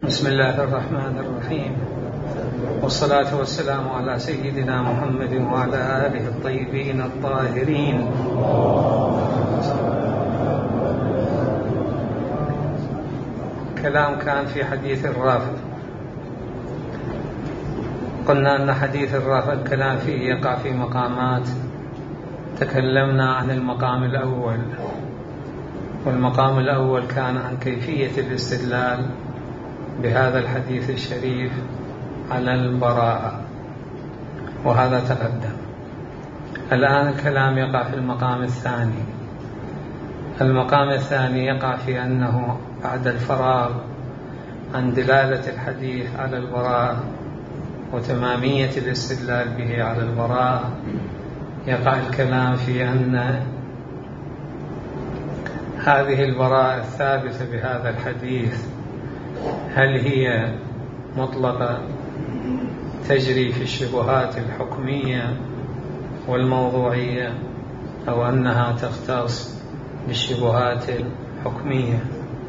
بسم الله الرحمن الرحيم، والصلاة والسلام على سيدنا محمد وعلى آله الطيبين الطاهرين. كلام كان في حديث الرافع. قلنا أن حديث الرافع الكلام فيه يقع في مقامات. تكلمنا عن المقام الأول، والمقام الأول كان عن كيفية الاستدلال بهذا الحديث الشريف على البراءة، وهذا تقدم. الآن الكلام يقع في المقام الثاني. المقام الثاني يقع في أنه بعد الفراغ عن دلالة الحديث على البراءة وتمامية الاستدلال به على البراءة، يقع الكلام في أن هذه البراءة الثابتة بهذا الحديث هل هي مطلقة تجري في الشبهات الحكمية والموضوعية، أو أنها تختص بالشبهات الحكمية.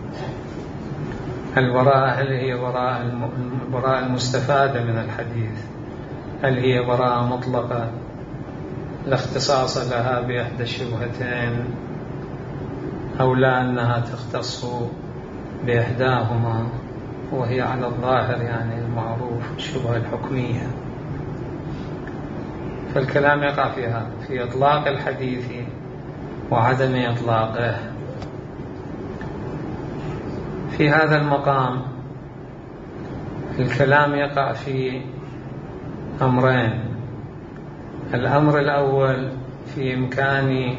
البراءة هل هي براءة المستفادة من الحديث؟ هل هي براءة مطلقة لا اختصاص لها بإحدى الشبهتين، أو لا أنها تختص بإحداهما، وهي على الظاهر يعني المعروف الشبهة الحكمية. فالكلام يقع فيها في إطلاق الحديث وعدم إطلاقه. في هذا المقام الكلام يقع في أمرين. الأمر الأول في إمكان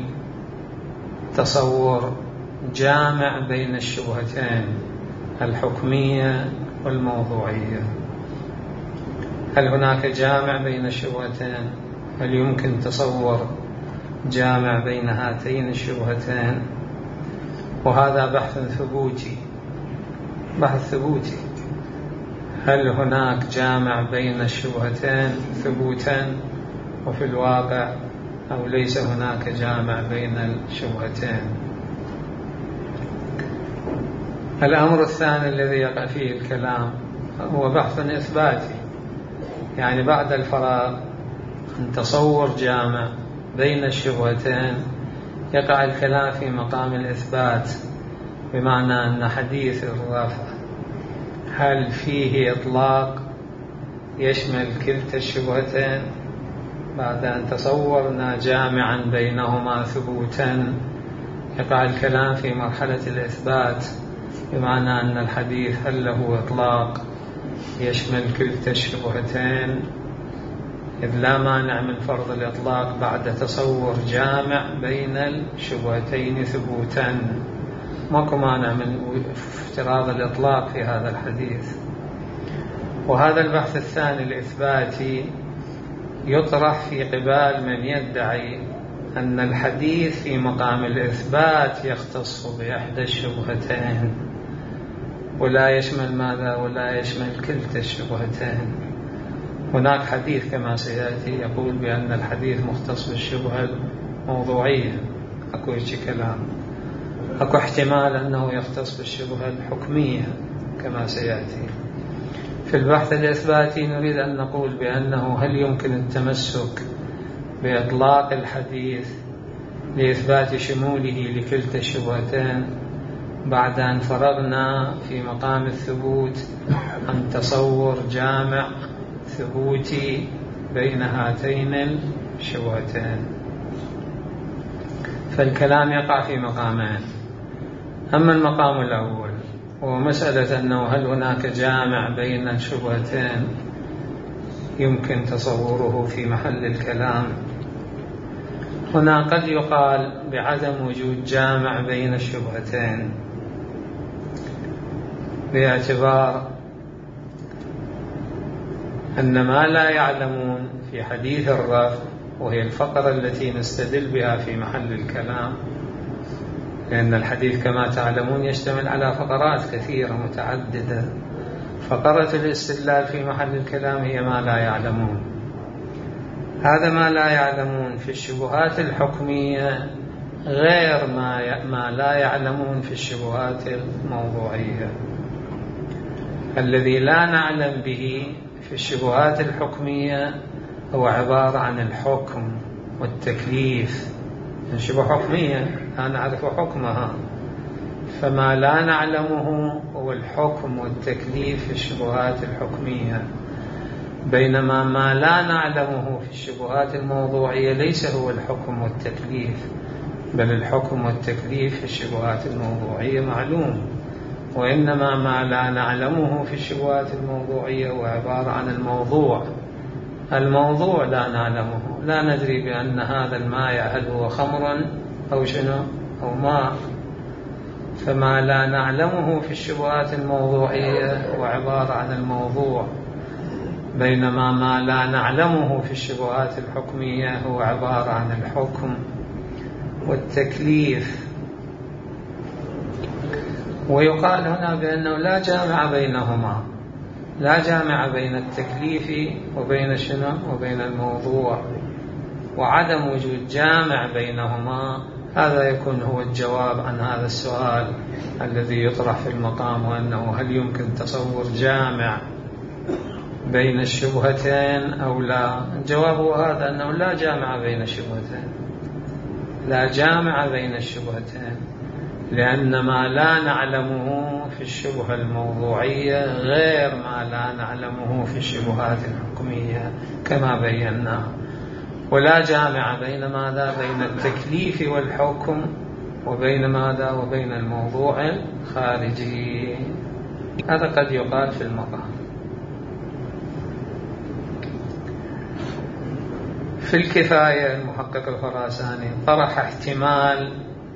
تصور جامع بين الشبهتين الحكمية والموضوعية. هل هناك جامع بين الشبهتين؟ هل يمكن تصور جامع بين هاتين الشبهتين؟ وهذا بحث ثبوتي، بحث ثبوتي. هل هناك جامع بين الشبهتين ثبوتا وفي الواقع، أو ليس هناك جامع بين الشبهتين؟ الأمر الثاني الذي يقع فيه الكلام هو بحث إثباتي، يعني بعد الفراغ عن تصور جامع بين الشبهتين يقع الكلام في مقام الإثبات، بمعنى أن حديث الرافع هل فيه إطلاق يشمل كلتا الشبهتين بعد أن تصورنا جامعا بينهما ثبوتا؟ يقع الكلام في مرحلة الإثبات، بمعنى أن الحديث هل له إطلاق يشمل كلتا الشبهتين، إذ لا مانع من فرض الإطلاق بعد تصور جامع بين الشبهتين ثبوتا. ماكو مانع من افتراض الإطلاق في هذا الحديث. وهذا البحث الثاني الإثباتي يطرح في قبال من يدعي أن الحديث في مقام الإثبات يختص بإحدى الشبهتين ولا يشمل ماذا؟ ولا يشمل كلتا الشبهتين. هناك حديث كما سيأتي يقول بأن الحديث مختص بالشبهة الموضوعية، أكو كلام. أكو احتمال أنه يختص بالشبهة الحكمية كما سيأتي. في البحث الإثباتي نريد أن نقول بأنه هل يمكن التمسك بإطلاق الحديث لإثبات شموله لكلتا الشبهتين بعد أن فرغنا في مقام الثبوت عن تصور جامع ثبوتي بين هاتين الشبهتين. فالكلام يقع في مقامين. أما المقام الأول هو مسألة أنه هل هناك جامع بين الشبهتين يمكن تصوره في محل الكلام. هنا قد يقال بعدم وجود جامع بين الشبهتين باعتبار أن ما لا يعلمون في حديث الرافع، وهي الفقرة التي نستدل بها في محل الكلام، لأن الحديث كما تعلمون يشتمل على فقرات كثيرة متعددة. فقرة الاستدلال في محل الكلام هي ما لا يعلمون. هذا ما لا يعلمون في الشبهات الحكمية غير ما لا يعلمون في الشبهات الموضوعية. الذي لا نعلم به في الشبهات الحكمية هو عبارة عن الحكم والتكليف. الشبهة حكمية لا نعرف حكمها، فما لا نعلمه هو الحكم والتكليف في الشبهات الحكمية، بينما ما لا نعلمه في الشبهات الموضوعية ليس هو الحكم والتكليف، بل الحكم والتكليف في الشبهات الموضوعية معلوم، وإنما ما لا نعلمه في الشبهات الموضوعية هو عبارة عن الموضوع لا نعلمه، لا ندري بأن هذا الماء هل هو خمر أو شنو أو ماء، فما لا نعلمه في الشبهات الموضوعية هو عبارة عن الموضوع، بينما ما لا نعلمه في الشبهات الحكمية هو عبارة عن الحكم والتكليف. ويقال هنا بأنه لا جامع بينهما، لا جامع بين التكليف وبين شنو وبين الموضوع، وعدم وجود جامع بينهما هذا يكون هو الجواب عن هذا السؤال الذي يطرح في المقام، وأنه هل يمكن تصور جامع بين الشبهتين أو لا. الجواب هو هذا، أنه لا جامع بين الشبهتين، لا جامع بين الشبهتين، لأن ما لا نعلمه في الشبهة الموضوعية غير ما لا نعلمه في الشبهات الحكمية كما بينا، ولا جامع بين ماذا؟ بين التكليف والحكم، وبين ماذا؟ وبين الموضوع الخارجي. هذا قد يقال في المقام. في الكفاية المحقق الخراساني طرح احتمال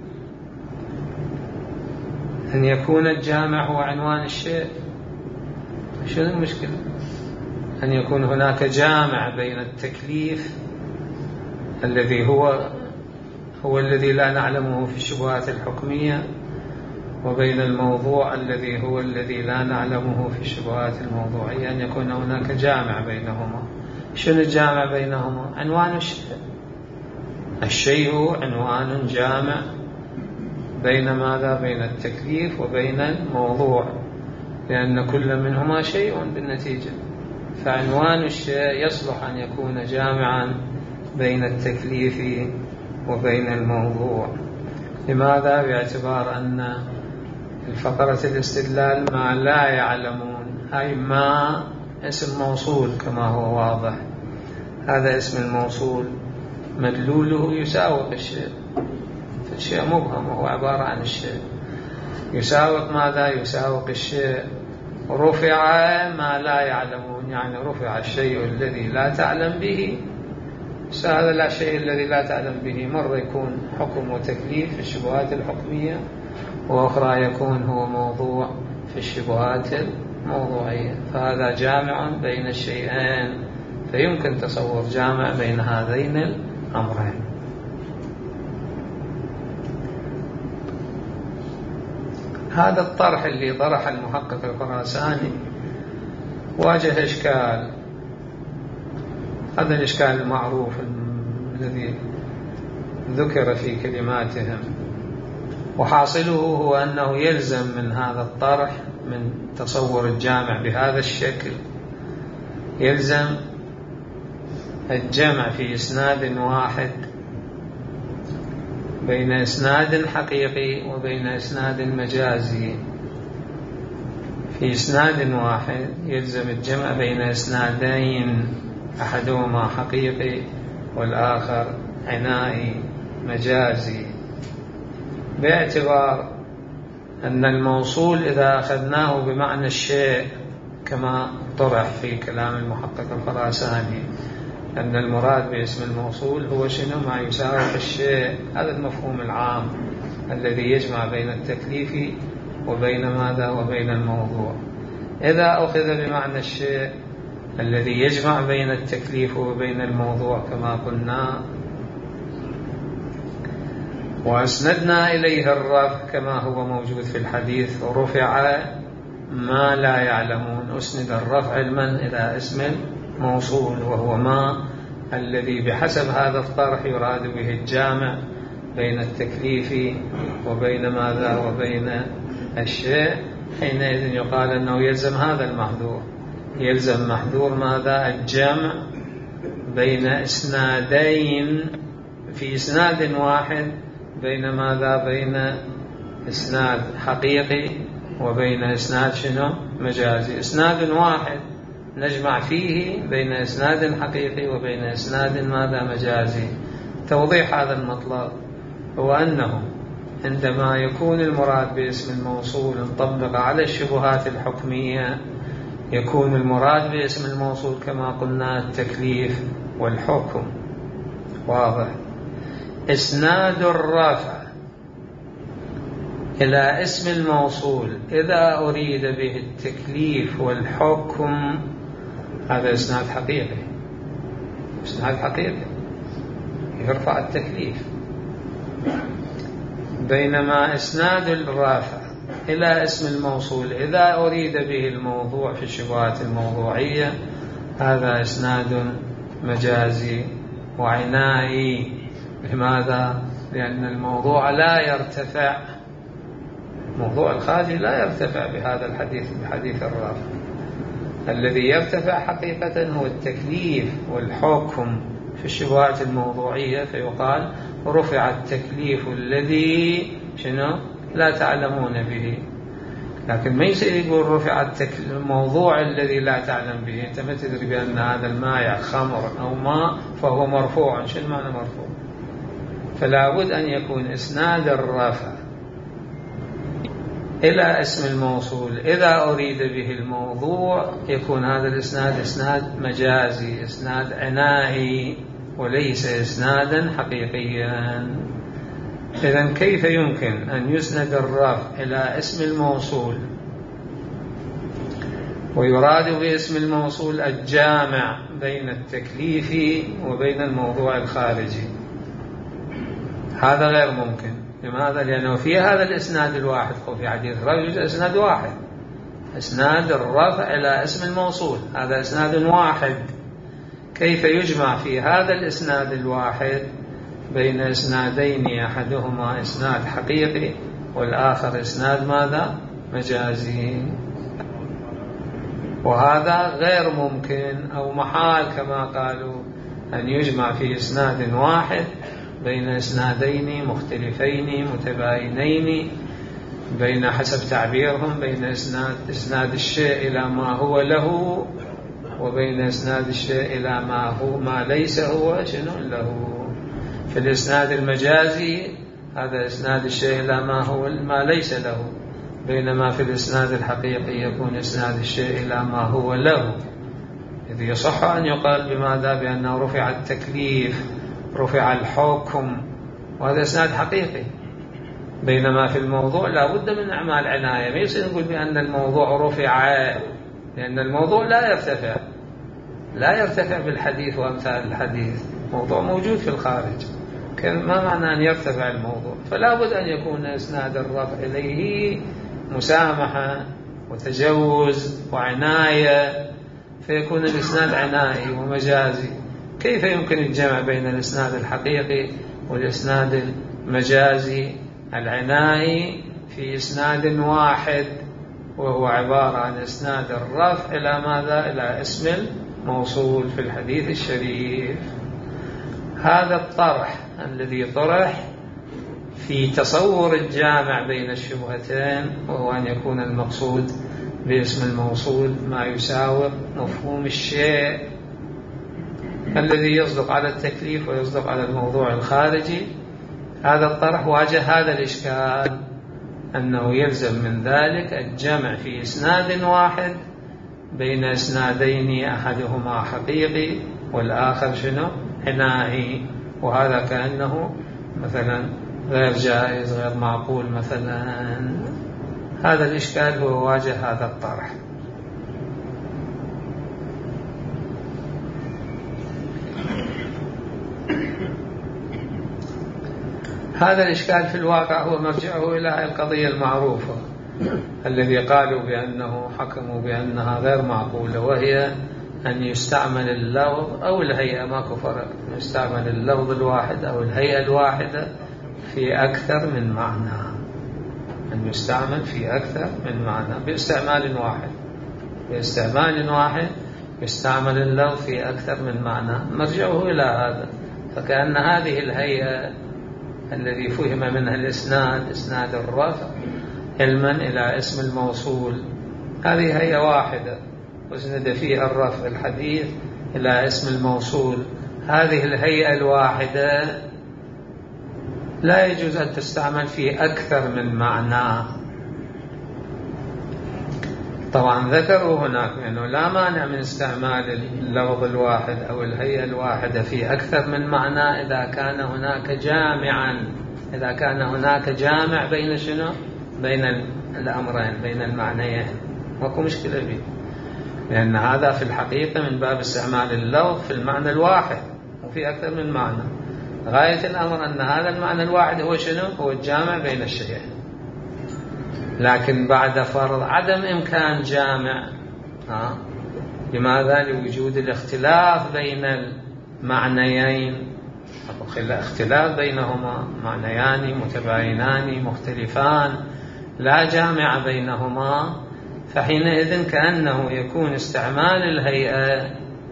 أن يكون الجامع هو عنوان الشيء. شنو المشكلة؟ أن يكون هناك جامع بين التكليف الذي هو الذي لا نعلمه في الشبهات الحكمية، وبين الموضوع الذي لا نعلمه في الشبهات الموضوعية، أن يكون هناك جامع بينهما. شنو الجامع بينهما؟ عنوان الشيء. الشيء هو عنوان جامع بين ماذا؟ بين التكليف وبين الموضوع، لأن كل منهما شيء بالنتيجة، فعنوان الشيء يصلح أن يكون جامعا بين التكليف وبين الموضوع. لماذا؟ باعتبار أن الفقرة الاستدلال ما لا يعلمون، أي ما اسم موصول كما هو واضح، هذا اسم الموصول مدلوله يساوق الشيء، فالشيء مبهم وهو عبارة عن الشيء، يساوق ماذا؟ يساوق الشيء. رفع ما لا يعلمون، يعني رفع الشيء الذي لا تعلم به. هذا لا شيء الذي لا تعلم به مرة يكون حكم وتكليف في الشبهات الحكمية، وأخرى يكون هو موضوع في الشبهات الموضوعية، فهذا جامع بين الشيئين، فيمكن تصور جامع بين هذين الأمرين. هذا الطرح اللي طرح المحقق الخراساني واجه إشكال، هذا الإشكال المعروف الذي ذكر في كلماتهم، وحاصله هو أنه يلزم من هذا الطرح، من تصور الجامع بهذا الشكل، يلزم الجمع في إسناد واحد بين إسناد حقيقي وبين إسناد مجازي. في إسناد واحد يلزم الجمع بين إسنادين، أحدهما حقيقي والآخر عنائي مجازي، باعتبار أن الموصول إذا أخذناه بمعنى الشيء كما طرح في كلام المحقق الخراساني، أن المراد باسم الموصول هو شنو؟ ما يساوي الشيء، هذا المفهوم العام الذي يجمع بين التكليف وبين ماذا؟ وبين الموضوع. إذا أخذ بمعنى الشيء الذي يجمع بين التكليف وبين الموضوع كما قلنا، وأسندنا إليه الرفع كما هو موجود في الحديث، رفع ما لا يعلمون، أسند الرفع لمن؟ إلى اسم موصول، وهو ما الذي بحسب هذا الطرح يراد به الجامع بين التكليف وبين ماذا؟ وبين الشيء، حينئذ يقال أنه يلزم هذا المحذور. يلزم محذور ماذا؟ الجمع بين إسنادين في إسناد واحد، بين ماذا؟ بين إسناد حقيقي وبين إسناد شنو؟ مجازي. إسناد واحد نجمع فيه بين إسناد حقيقي وبين إسناد ماذا؟ مجازي. توضيح هذا المطلب هو أنه عندما يكون المراد باسم الموصول نطبق على الشبهات الحكمية، يكون المراد باسم الموصول كما قلنا التكليف والحكم. واضح؟ إسناد الرفع إلى اسم الموصول إذا أريد به التكليف والحكم هذا إسناد حقيقي، إسناد حقيقي يرفع التكليف. بينما إسناد الرافع إلى اسم الموصول إذا أريد به الموضوع في الشبهات الموضوعية هذا إسناد مجازي وعنائي. لماذا؟ لأن الموضوع لا يرتفع، موضوع الخارجي لا يرتفع بهذا الحديث، بحديث الرافع. الذي يرتفع حقيقة هو التكليف والحكم في الشبهات الموضوعية، فيقال رفع التكليف الذي شنو؟ لا تعلمون به. لكن ما يصير يقول رفع الموضوع الذي لا تعلم به. أنت ما تدري بأن هذا الماء خمر أو ماء فهو مرفوع. شو المعنى مرفوع؟ فلا بد أن يكون إسناد الرفع إلى اسم الموصول إذا أريد به الموضوع يكون هذا الإسناد إسناد مجازي، إسناد عنائي، وليس إسنادا حقيقيا. إذن كيف يمكن أن يسند الرفع إلى اسم الموصول ويراد باسم الموصول الجامع بين التكليف وبين الموضوع الخارجي؟ هذا غير ممكن. لماذا؟ لأنه في هذا الإسناد الواحد، في حديث الرفع يوجد إسناد واحد، إسناد الرفع إلى اسم الموصول، هذا إسناد واحد. كيف يجمع في هذا الإسناد الواحد بين إسنادين أحدهما إسناد حقيقي والآخر إسناد ماذا؟ مجازي؟ وهذا غير ممكن أو محال كما قالوا أن يجمع في إسناد واحد بين إسنادين مختلفين متباينين، بين حسب تعبيرهم بين إسناد الشيء إلى ما هو له وبين إسناد الشيء إلى ما ليس هو شنو له. في الإسناد المجازي هذا إسناد الشيء إلى ما ليس له، بينما في الإسناد الحقيقي يكون إسناد الشيء إلى ما هو له. إذ يصح أن يقال بماذا؟ بأنه رفع التكليف، رفع الحكم، وهذا إسناد حقيقي. بينما في الموضوع لا بد من أعمال عناية. ما يصير نقول بأن الموضوع رفع، لأن الموضوع لا يرتفع بالحديث وأمثال الحديث. موضوع موجود في الخارج، ما معنى أن يرتفع الموضوع؟ فلا بد أن يكون إسناد الرفع إليه مسامحة وتجوز وعناية، فيكون الإسناد عنائي ومجازي. كيف يمكن الجمع بين الإسناد الحقيقي والإسناد المجازي العنائي في إسناد واحد وهو عبارة عن إسناد الرفع إلى ماذا؟ إلى اسم الموصول في الحديث الشريف. هذا الطرح الذي طرح في تصور الجامع بين الشبهتين، وهو أن يكون المقصود باسم الموصول ما يساوي مفهوم الشيء الذي يصدق على التكليف ويصدق على الموضوع الخارجي. هذا الطرح واجه هذا الإشكال، أنه يلزم من ذلك الجمع في إسناد واحد بين إسنادين أحدهما حقيقي والآخر شنو؟ عنائي. وهذا كأنه مثلا غير جائز، غير معقول مثلا. هذا الإشكال هو واجه هذا الطرح. هذا الإشكال في الواقع هو مرجعه إلى القضية المعروفة الذي قالوا بأنه حكموا بأنها غير معقولة، وهي أن يستعمل اللفظ أو الهيئة، ماكو فرق، يستعمل اللفظ الواحد أو الهيئة الواحدة في أكثر من معنى. أن يستعمل في أكثر من معنى باستعمال واحد. باستعمال واحد يستعمل اللفظ في أكثر من معنى، مرجعه إلى هذا. فكأن هذه الهيئة الذي فهم منها الإسناد، إسناد الرفع علما إلى اسم الموصول، هذه هيئة واحدة وسند فيها الرفع الحديث إلى اسم الموصول. هذه الهيئة الواحدة لا يجوز أن تستعمل في أكثر من معنى. طبعا ذكروا هناك أنه لا مانع من استعمال اللفظ الواحد أو الهيئة الواحدة في أكثر من معنى إذا كان هناك جامعا، إذا كان هناك جامع بين شنو؟ بين الأمرين، بين المعنيين، ماكو مشكلة به، لأن هذا في الحقيقة من باب استعمال اللفظ في المعنى الواحد وفي أكثر من معنى. غاية الأمر أن هذا المعنى الواحد هو شنو؟ هو الجامع بين الشيئين. لكن بعد فرض عدم إمكان جامع، لماذا؟ لوجود الاختلاف بين المعنيين، اختلاف بينهما، معنيان متباينان مختلفان لا جامع بينهما، فحينئذ كأنه يكون استعمال الهيئة،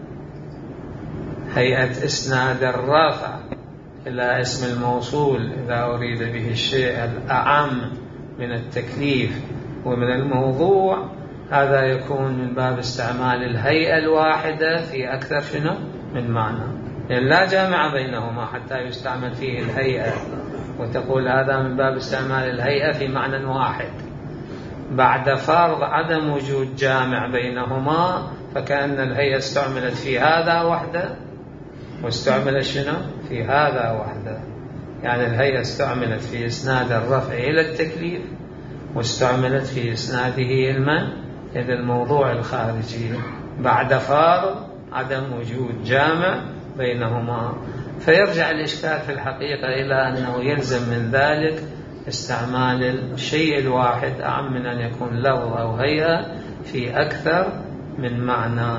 هيئة إسناد الرفع إلى اسم الموصول إذا أريد به الشيء الأعم من التكليف ومن الموضوع، هذا يكون من باب استعمال الهيئة الواحدة في أكثر شنو من معنى، لأن لا جامع بينهما حتى يستعمل فيه الهيئة وتقول هذا من باب استعمال الهيئة في معنى واحد. بعد فرض عدم وجود جامع بينهما فكأن الهيئة استعملت في هذا وحده واستعملت شنو في هذا وحده. يعني الهيئة استعملت في إسناد الرفع إلى التكليف واستعملت في إسناده إلى الموضوع الخارجي بعد فرض عدم وجود جامع بينهما. فيرجع الإشكال في الحقيقة إلى أنه يلزم من ذلك استعمال الشيء الواحد أعم من أن يكون لفظ أو هيئة في أكثر من معنى،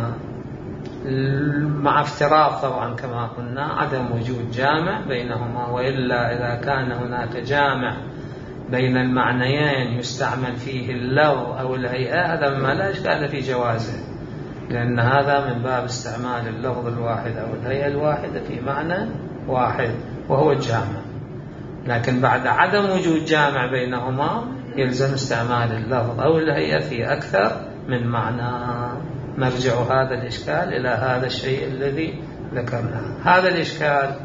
مع افتراض طبعا كما قلنا عدم وجود جامع بينهما. وإلا إذا كان هناك جامع بين المعنيين يستعمل فيه اللفظ أو الهيئة، هذا ما لا إشكال في جوازه، لأن هذا من باب استعمال اللفظ الواحد أو الهيئة الواحدة في معنى واحد وهو الجامع. لكن بعد عدم وجود جامع بينهما يلزم استعمال اللفظ أو الهيئة في أكثر من معنى. مرجع هذا الإشكال إلى هذا الشيء الذي ذكرناه. هذا الإشكال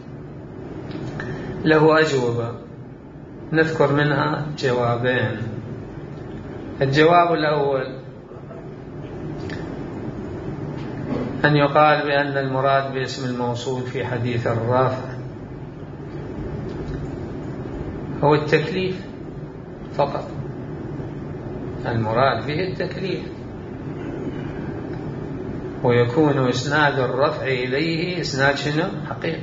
له أجوبة نذكر منها جوابين. الجواب الأول أن يقال بأن المراد باسم الموصول في حديث الرافع هو التكليف فقط، المراد به التكليف، ويكون إسناد الرفع إليه إسناد شنو حقيقي.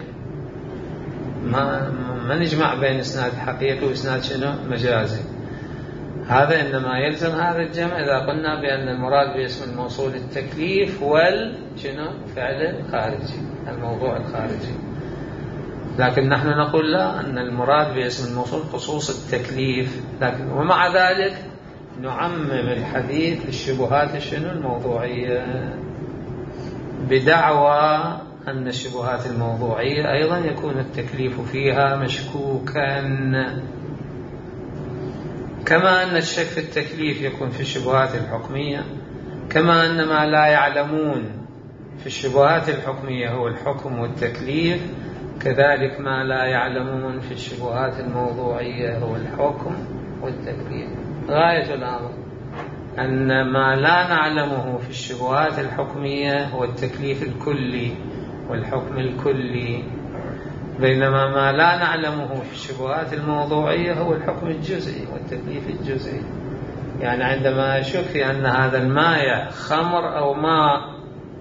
ما نجمع بين إسناد حقيقي وإسناد شنو مجازي. هذا إنما يلزم هذا الجمع إذا قلنا بأن المراد باسم الموصول التكليف شنو فعل خارجي، الموضوع الخارجي. لكن نحن نقول لا، أن المراد باسم الموصول خصوص التكليف، لكن ومع ذلك نعمم الحديث للشبهات شنو الموضوعية، بدعوى أن الشبهات الموضوعية أيضا يكون التكليف فيها مشكوكا، كما أن الشك في التكليف يكون في الشبهات الحكمية، كما أن ما لا يعلمون في الشبهات الحكمية هو الحكم والتكليف، كذلك ما لا يعلمون في الشبهات الموضوعية هو الحكم والتكليف. غاية الأمر أن ما لا نعلمه في الشبهات الحكمية هو التكليف الكلي والحكم الكلي، بينما ما لا نعلمه في الشبهات الموضوعية هو الحكم الجزئي والتكليف الجزئي. يعني عندما أشك في أن هذا الماء خمر أو ماء،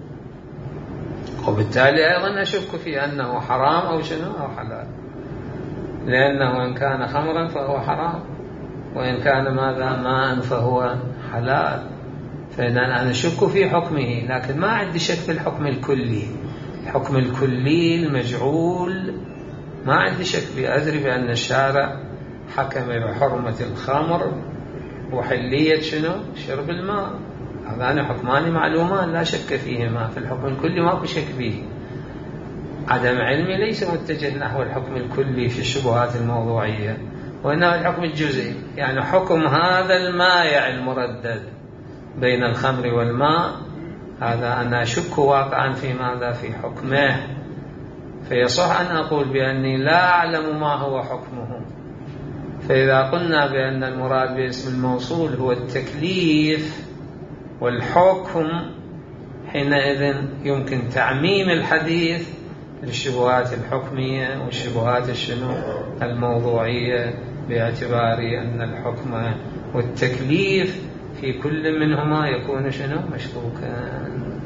وبالتالي أيضا أشك في أنه حرام أو شنو أو حلال، لأنه إن كان خمرا فهو حرام، وإن كان ماذا ماء فهو حلال. فإن أنا أشك في حكمه، لكن ما عندي شك في الحكم الكلي، الحكم الكلي المجعول ما عندي شك به. أدري بأن الشارع حكم بحرمة الخمر وحلية شنو؟ شرب الماء. هذان حكمان معلومان لا شك فيهما، في الحكم الكلي ماكو شك فيه. عدم علمي ليس متجه نحو الحكم الكلي في الشبهات الموضوعية، وإنما الحكم الجزئي، يعني حكم هذا المائع المردد بين الخمر والماء، هذا أنا أشك واقعا في ماذا؟ في حكمه. فيصح أن أقول بأني لا أعلم ما هو حكمه. فإذا قلنا بأن المراد باسم الموصول هو التكليف والحكم، حينئذ يمكن تعميم الحديث للشبهات الحكمية والشبهات الشنو الموضوعية، باعتبار أن الحكم والتكليف في كل منهما يكون شنو مشكوكا.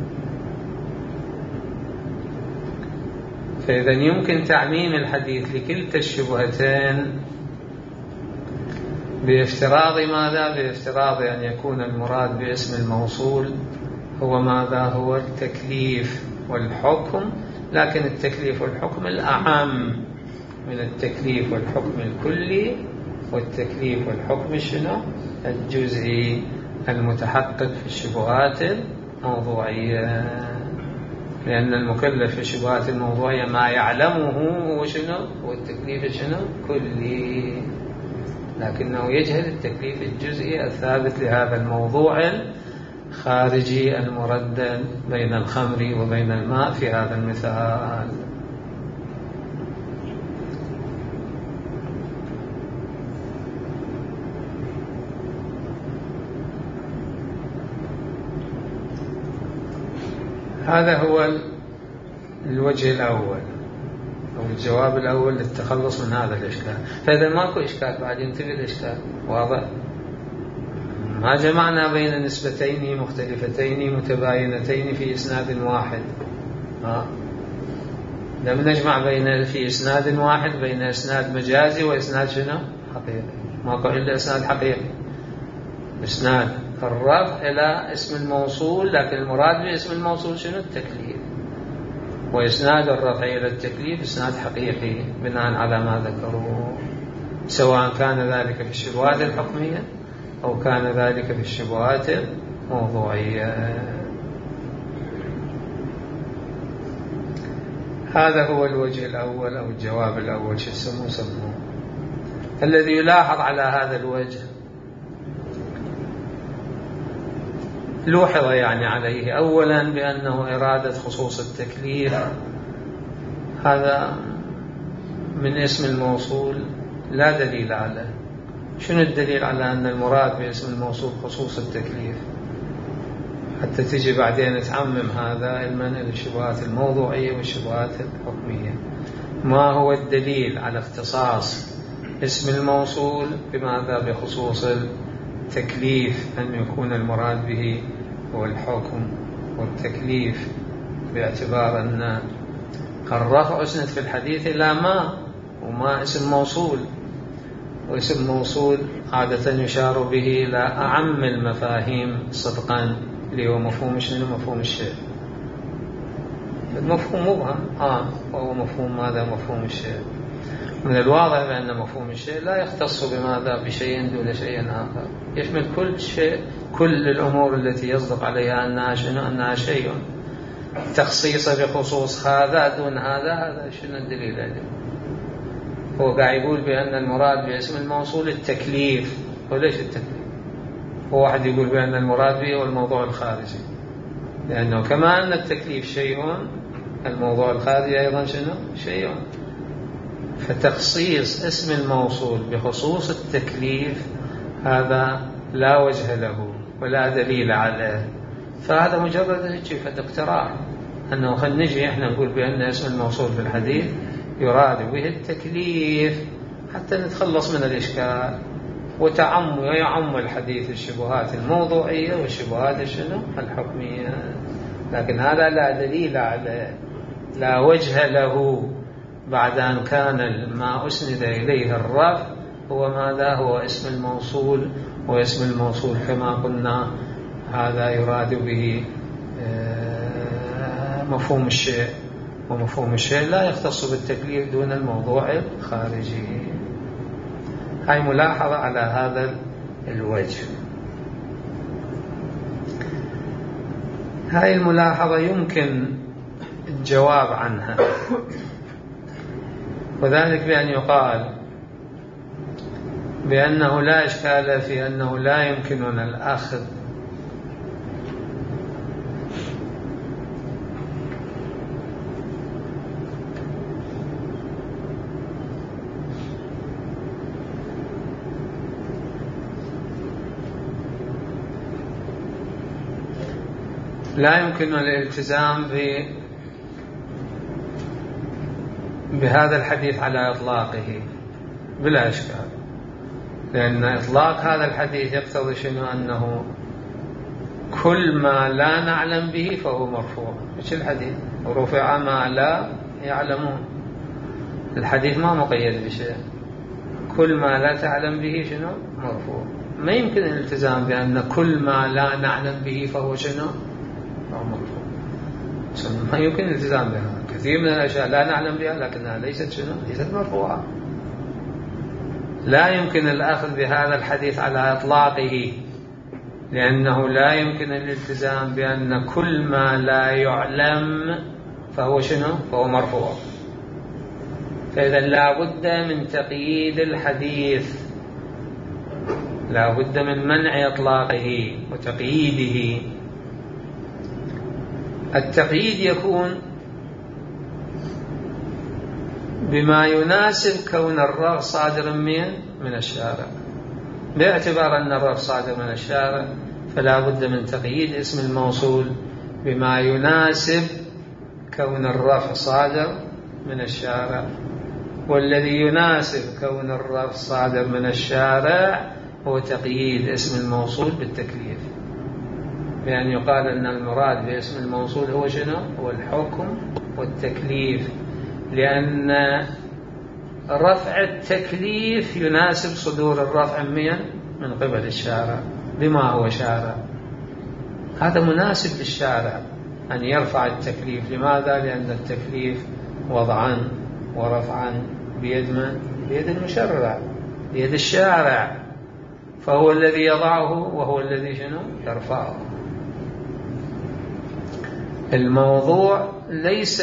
فإذا يمكن تعميم الحديث لكلتا الشبهتين بافتراض ماذا؟ بافتراض أن يكون المراد باسم الموصول هو ماذا؟ هو التكليف والحكم، لكن التكليف والحكم الأعم من التكليف والحكم الكلي، والتكليف والحكم شنو؟ الجزئي المتحقق في الشبهات الموضوعية. لأن المكلف في الشبهات الموضوعية ما يعلمه هو شنو؟ هو التكليف شنو؟ كلي، لكنه يجهل التكليف الجزئي الثابت لهذا الموضوع الخارجي المردد بين الخمر وبين الماء في هذا المثال. هذا هو الوجه الأول أو الجواب الأول للتخلص من هذا الإشكال. فإذا ماكو إشكال بعد ينتهي الإشكال، واضح؟ ما جمعنا بين نسبتين مختلفتين متباينتين في إسناد واحد، لم نجمع بين في إسناد واحد بين إسناد مجازي وإسناد شنو؟ حقيقي. ماكو إلا إسناد حقيقي، إسناد الرفع إلى اسم الموصول، لكن المراد باسم الموصول شنو؟ التكليف. وإسناد الرفع إلى التكليف إسناد حقيقي بناء على ما ذكروه، سواء كان ذلك في الشبهات الحكمية أو كان ذلك في الشبهات الموضوعية. هذا هو الوجه الأول أو الجواب الأول، شو سموه. الذي يلاحظ على هذا الوجه لوحظ يعني عليه أولا بأنه إرادة خصوص التكليف هذا من اسم الموصول لا دليل عليه. شنو الدليل على أن المراد باسم الموصول خصوص التكليف؟ حتى تجي بعدين تعمم هذا علما إلى الشبهات الموضوعية والشبهات الحكمية. ما هو الدليل على اختصاص اسم الموصول بماذا؟ بخصوص التكليف، أن يكون المراد به هو الحكم والتكليف، باعتبار أن الرفع أسند في الحديث إلى ما، وما اسم موصول، واسم موصول عادة يشار به إلى أعم المفاهيم صدقا، اللي هو مفهوم شنو؟ مفهوم الشيء. المفهوم مبهم وهو مفهوم ماذا؟ مفهوم الشيء. من الواضح بأن مفهوم الشيء لا يختص بماذا؟ بشيء دون شيء آخر، يشمل كل شيء، كل الأمور التي يصدق عليها أنها شنو؟ أنها شيء. تخصيص بخصوص هذا دون هذا شنو الدليل عليه؟ هو قاعد يقول بأن المراد باسم الموصول التكليف، وليش التكليف؟ هو واحد يقول بأن المراد به هو الموضوع الخارجي، لأنه كما أن التكليف شيء، الموضوع الخارجي أيضا شنو؟ شيء. فتخصيص اسم الموصول بخصوص التكليف هذا لا وجه له ولا دليل عليه. فهذا مجرد اقتراح، أنه خلينا نجي إحنا نقول بأن اسم الموصول في الحديث يراد به التكليف حتى نتخلص من الإشكال، ويعم الحديث الشبهات الموضوعية والشبهات شنو؟ الحكمية. لكن هذا لا دليل عليه، لا وجه له، بعد أن كان ما أسند إليه الرفع هو ماذا؟ هو اسم الموصول، واسم الموصول كما قلنا هذا يراد به مفهوم الشيء، ومفهوم الشيء لا يختص بالتكليف دون الموضوع الخارجي. هاي ملاحظة على هذا الوجه. هاي الملاحظة يمكن الجواب عنها، وذلك بأن يقال بأنه لا إشكال في أنه لا يمكننا الأخذ الالتزام بهذا الحديث على إطلاقه بلا إشكال، لأن إطلاق هذا الحديث يقتضي شنو؟ أنه كل ما لا نعلم به فهو مرفوع. مش الحديث رفع ما لا يعلمون، الحديث ما مقيد بشيء، كل ما لا تعلم به شنو؟ مرفوع. ما يمكن الالتزام بأن كل ما لا نعلم به فهو شنو؟ مرفوع. ما يمكن الالتزام بها. كثير من الأشياء لا نعلم بها لكنها ليست شنو؟ ليست مرفوعة. لا يمكن الأخذ بهذا الحديث على إطلاقه، لأنه لا يمكن الالتزام بأن كل ما لا يعلم فهو شنو؟ فهو مرفوع. فإذا لا بد من تقييد الحديث، لا بد من منع إطلاقه وتقييده. التقييد يكون بما يناسب كون الرفع صادرا من الشارع. باعتبار أن الرفع صادر من الشارع فلا بد من تقييد اسم الموصول بما يناسب كون الرفع صادر من الشارع، والذي يناسب كون الرفع صادر من الشارع هو تقييد اسم الموصول بالتكليف، بأن يقال أن المراد باسم الموصول هو شنو؟ هو الحكم والتكليف، لأن رفع التكليف يناسب صدور الرفع من قبل الشارع بما هو شارع. هذا مناسب للشارع أن يرفع التكليف. لماذا؟ لأن التكليف وضعا ورفعا بيد من؟ بيد المشرع، بيد الشارع، فهو الذي يضعه وهو الذي شنو؟ يرفعه. الموضوع ليس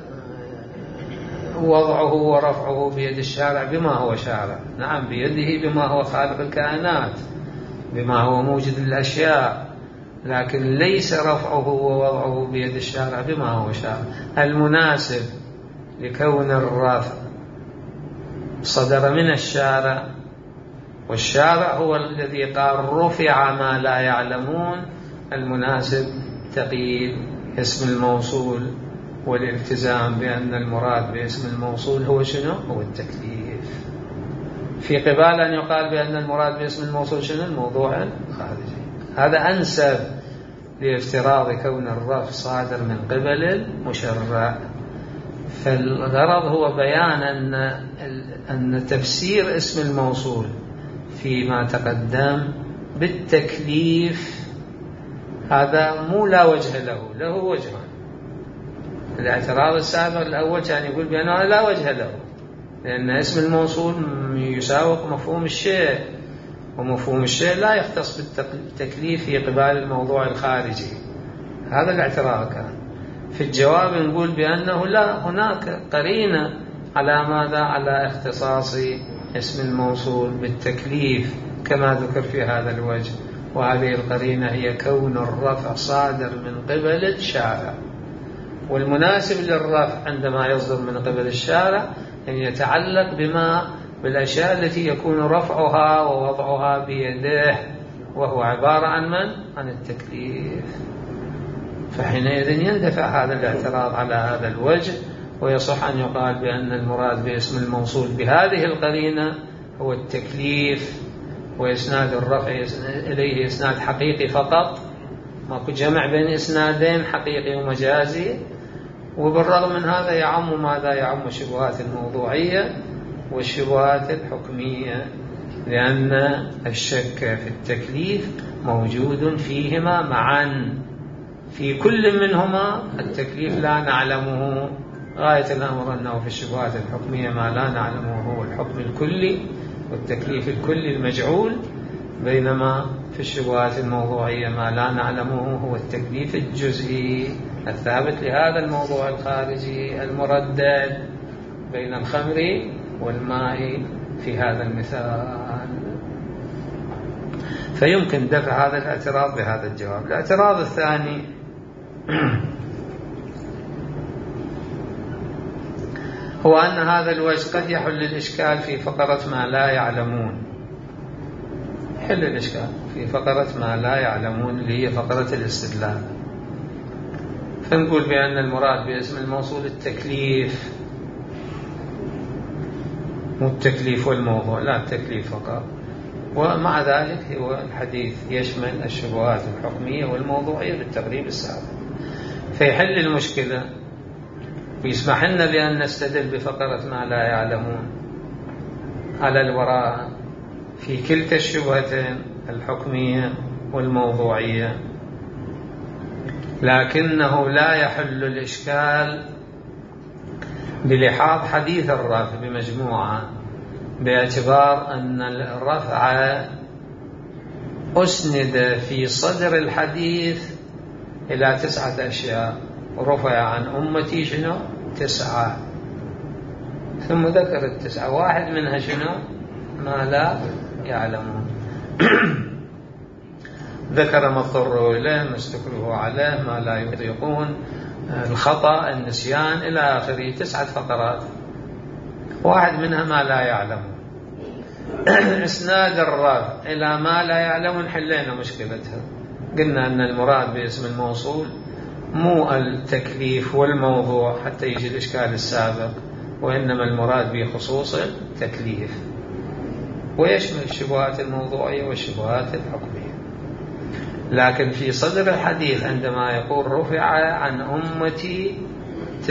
وضعه ورفعه بيد الشارع بما هو شارع، نعم بيده بما هو خالق الكائنات، بما هو موجد للأشياء، لكن ليس رفعه ووضعه بيد الشارع بما هو شارع. المناسب لكون الرفع صدر من الشارع، والشارع هو الذي قال رفع ما لا يعلمون، المناسب تقييد اسم الموصول والالتزام بأن المراد باسم الموصول هو شنو؟ هو التكليف، في قبال أن يقال بأن المراد باسم الموصول شنو؟ الموضوع الخارجي. هذا أنسب لافتراض كون الرفع صادر من قبل المشرع. فالغرض هو بيان أن تفسير اسم الموصول فيما تقدم بالتكليف هذا مو لا وجه له، له وجهان. الاعتراض السابق الأول كان يقول بأنه لا وجه له، لأن اسم الموصول يساوق مفهوم الشيء، ومفهوم الشيء لا يختص بالتكليف في قبال الموضوع الخارجي. هذا الاعتراض كان. في الجواب نقول بأنه لا، هناك قرينة على ماذا؟ على اختصاص اسم الموصول بالتكليف كما ذكر في هذا الوجه، وهذه القرينة هي كون الرفع صادر من قبل الشارع. والمناسب للرفع عندما يصدر من قبل الشارع أن يتعلق بالأشياء التي يكون رفعها ووضعها بيده، وهو عبارة عن من؟ عن التكليف. فحينئذ يندفع هذا الاعتراض على هذا الوجه، ويصح أن يقال بأن المراد باسم الموصول بهذه القرينة هو التكليف، وإسناد الرفع إليه إسناد حقيقي فقط، ماكو جمع بين إسنادين حقيقي ومجازي. وبالرغم من هذا يعم ماذا؟ يعم الشبهات الموضوعية والشبهات الحكمية، لأن الشك في التكليف موجود فيهما معا، في كل منهما التكليف لا نعلمه. غاية الأمر أنه في الشبهات الحكمية ما لا نعلمه هو الحكم الكلي، والتكليف الكلي المجعول، بينما في الشبهات الموضوعية ما لا نعلمه هو التكليف الجزئي الثابت لهذا الموضوع الخارجي المردد بين الخمر والماء في هذا المثال. فيمكن دفع هذا الاعتراض بهذا الجواب. الاعتراض الثاني هو أن هذا الوجه قد يحل الإشكال في فقرة ما لا يعلمون. حل الإشكال في فقرة ما لا يعلمون اللي هي فقرة الاستدلال، فنقول بأن المراد باسم الموصول التكليف، مو التكليف والموضوع، لا التكليف فقط. ومع ذلك هو الحديث يشمل الشبهات الحكمية والموضوعية بالتقريب السابق، فيحل المشكلة ويسمح لنا بأن نستدل بفقرة ما لا يعلمون على الوراء في كلتا الشبهتين الحكمية والموضوعية، لكنه لا يحل الإشكال بلحاظ حديث الرفع بمجموعة، باعتبار أن الرفع أسند في صدر الحديث إلى 9 أشياء. رفع عن أمتي شنو؟ 9، ثم ذكر 9، واحد منها شنو؟ ما لا يعلمون. ذكر ما اضطروا إليه، ما استكرهوا عليه، ما لا يطيقون، الخطأ، النسيان، إلى آخره، 9 فقرات، واحد منها ما لا يعلمون. إسناد الرفع إلى ما لا يعلمون حلينا مشكلتها، قلنا أن المراد باسم الموصول مو التكليف والموضوع حتى يجي الإشكال السابق، وإنما المراد بخصوص التكليف، ويشمل الشبهات الموضوعية والشبهات الحكمية. لكن في صدر الحديث عندما يقول رفع عن أمتي 9،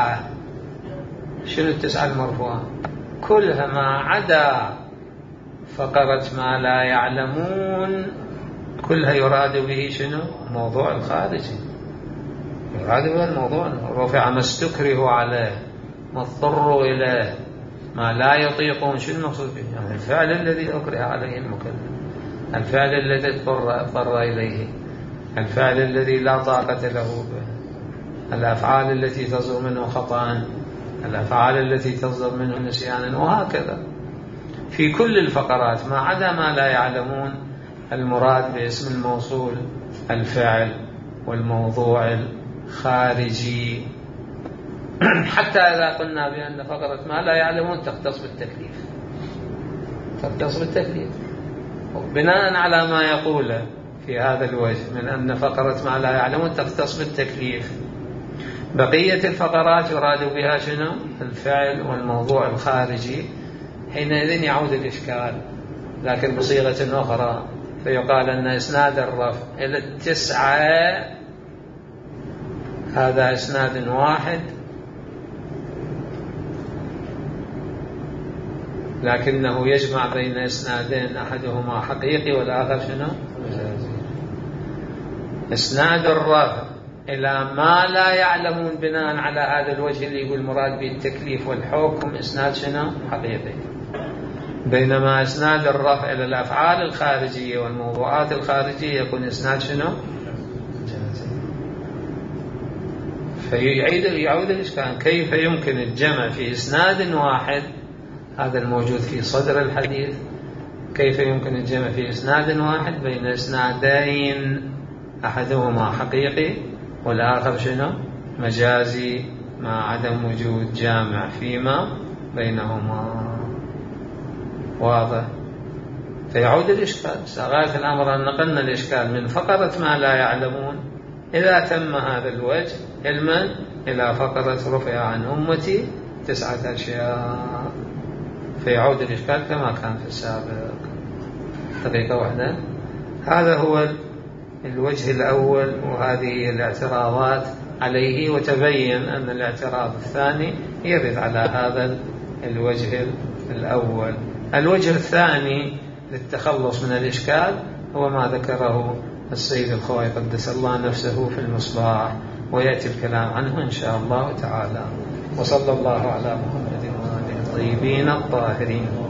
شنو 9 المرفوعة؟ كلها ما عدا فقرة ما لا يعلمون، كلها يراد به شنو؟ موضوع الخارجي، يراد به الموضوع. رفع ما استكره عليه، ما اضطروا إليه، ما لا يطيقون، شنو المقصود به؟ يعني الفعل الذي أكره عليه المكلف، الفعل الذي اضطر إليه، الفعل الذي لا طاقة له به، الأفعال التي تصدر منه خطأ، الأفعال التي تصدر منه نسيانا، وهكذا في كل الفقرات ما عدا ما لا يعلمون. المراد باسم الموصول الفعل والموضوع الخارجي، حتى إذا قلنا بأن فقرة ما لا يعلمون تختص بالتكليف، تختص بالتكليف بناء على ما يقوله في هذا الوجه من أن فقرة ما لا يعلمون تختص بالتكليف. بقية الفقرات يراد بها شنو؟ الفعل والموضوع الخارجي. حينئذ يعود الإشكال، لكن بصيغة أخرى، فيقال أن إسناد الرفع إلى 9 هذا إسناد واحد، لكنه يجمع بين إسنادين أحدهما حقيقي والآخر شنو؟ مجازي. إسناد الرفع إلى ما لا يعلمون بناء على هذا الوجه اللي يقول مراد بالتكليف والحكم إسناد شنو؟ حقيقي، بينما إسناد الرفع إلى الأفعال الخارجية والموضوعات الخارجية يكون إسناد شنو؟ مجازي. فيعود الإشكال، كيف يمكن الجمع في إسناد واحد، هذا الموجود في صدر الحديث، كيف يمكن الجمع في إسناد واحد بين إسنادين أحدهما حقيقي والآخر شنو؟ مجازي، مع عدم وجود جامع فيما بينهما. واضح؟ فيعود الإشكال. غاية الأمر أن نقلنا الإشكال من فقرة ما لا يعلمون إذا تم هذا الوجه علما إلى فقرة رفع عن أمتي 9 أشياء، فيعود الإشكال كما كان في السابق. طريقة واحدة. هذا هو الوجه الأول، وهذه الاعتراضات عليه، وتبين أن الاعتراض الثاني يرد على هذا الوجه الأول. الوجه الثاني للتخلص من الإشكال هو ما ذكره السيد الخوئي قدس الله نفسه في المصباح، ويأتي الكلام عنه إن شاء الله تعالى. وصلى الله على محمد وآله الطيبين الطاهرين.